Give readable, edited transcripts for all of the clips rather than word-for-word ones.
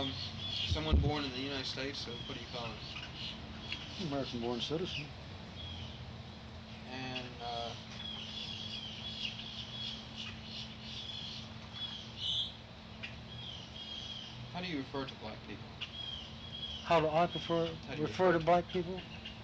Someone born in the United States, so what do you call it? American-born citizen. And how do you refer to black people? How do I refer to black people?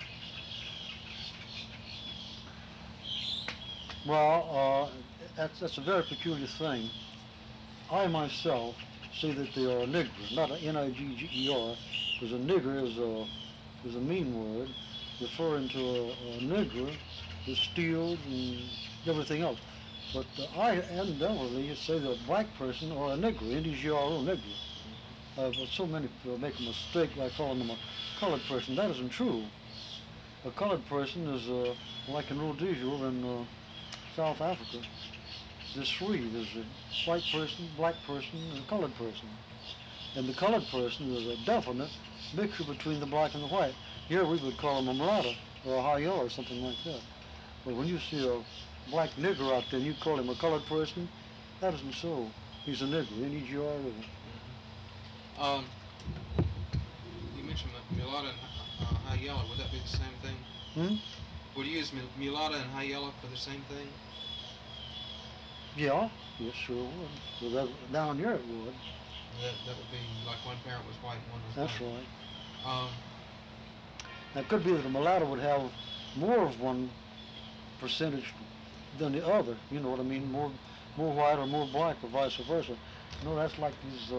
Well, that's a very peculiar thing. I myself say that they are niggers, not a N-I-G-G-E-R, because a nigger is a mean word, referring to a nigger that steals and everything else. But I indelibly say that a black person or a nigger, N-D-G-R-O, nigger. But so many people make a mistake by calling them a colored person. That isn't true. A colored person is like in Rhodesia over in South Africa. There's three. There's a white person, black person, and a colored person. And the colored person is a definite mixture between the black and the white. Here we would call him a mulatto or a high yellow or something like that. But when you see a black nigger out there and you call him a colored person, that isn't so. He's a nigger, N-E-G-R-O. You mentioned mulatto and high yellow. Would that be the same thing? Would you use mulatto and high yellow for the same thing? Yeah, yes, sure would. Well, down here it would. That would be like one parent was white and one was That's black. right. Now, it could be that a mulatto would have more of one percentage than the other. You know what I mean? More white or more black, or vice versa. You know, that's like these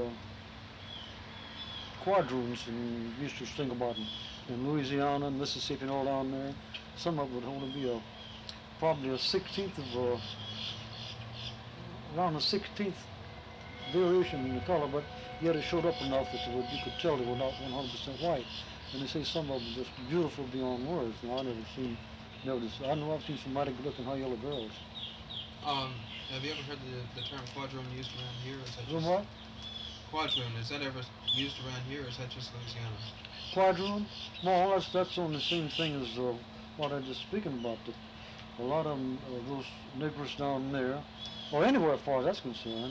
quadroons and used to sing about in Louisiana and Mississippi and all down there. Some of it would only be probably a 16th of around the 16th variation in the color, but yet it showed up enough that you could tell they were not 100% white. And they say some of them just beautiful beyond words. Now, I know I've seen some mighty good-looking high yellow girls. Have you ever heard the term quadroon used around here? Or is that just what? Quadroon, is that ever used around here, or is that just Louisiana? Quadroon? Well, that's on the same thing as what I was just speaking about. A lot of them, those niggers down there, or anywhere as far as that's concerned,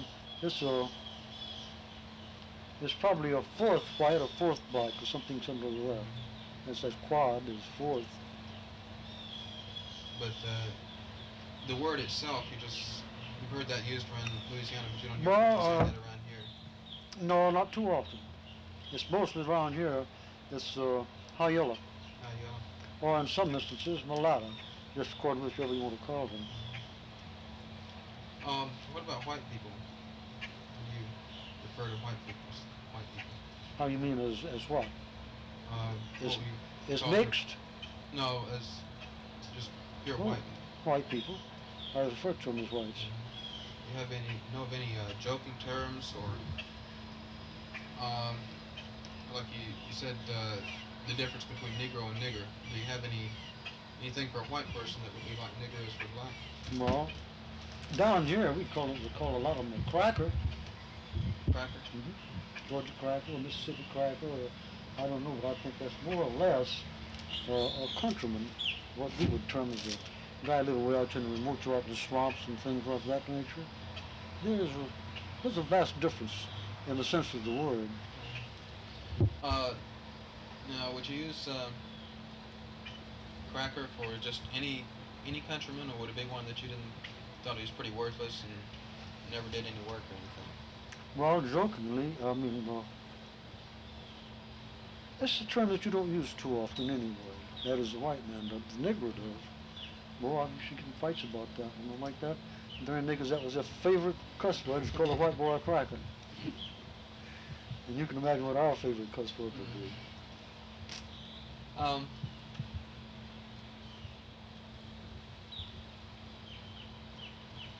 it's probably a fourth white or fourth black or something similar to that. It says quad is fourth. But the word itself, you've heard that used around Louisiana, but you don't hear that around here. No, not too often. It's mostly around here. It's high yellow. High yellow. Or in some instances, mulatto, just according to whichever you want to call them. What about white people? When you refer to white people? How you mean as what? Is mixed? No, as just pure white. White people. I refer to them as whites. You know of any joking terms or like you said the difference between Negro and nigger? Do you have anything for a white person that would be like nigger is for black? Well, down here we call a lot of them a cracker. Cracker? Mm-hmm. Georgia cracker or Mississippi cracker, or I don't know, but I think that's more or less a countryman, what we would term as a guy living way out in the remote out in the swamps and things of that nature. There's a vast difference in the sense of the word. Now, would you use cracker for just any countryman, or would it be one that you thought he was pretty worthless and never did any work or anything? Well, jokingly, I mean, it's a term that you don't use too often anyway. That is, the white man does. The Negro does. Boy, I'm sure getting fights about that. You know, like that. During niggas, that was their favorite cuss word. It's called a white boy a cracker. And you can imagine what our favorite cuss word would be.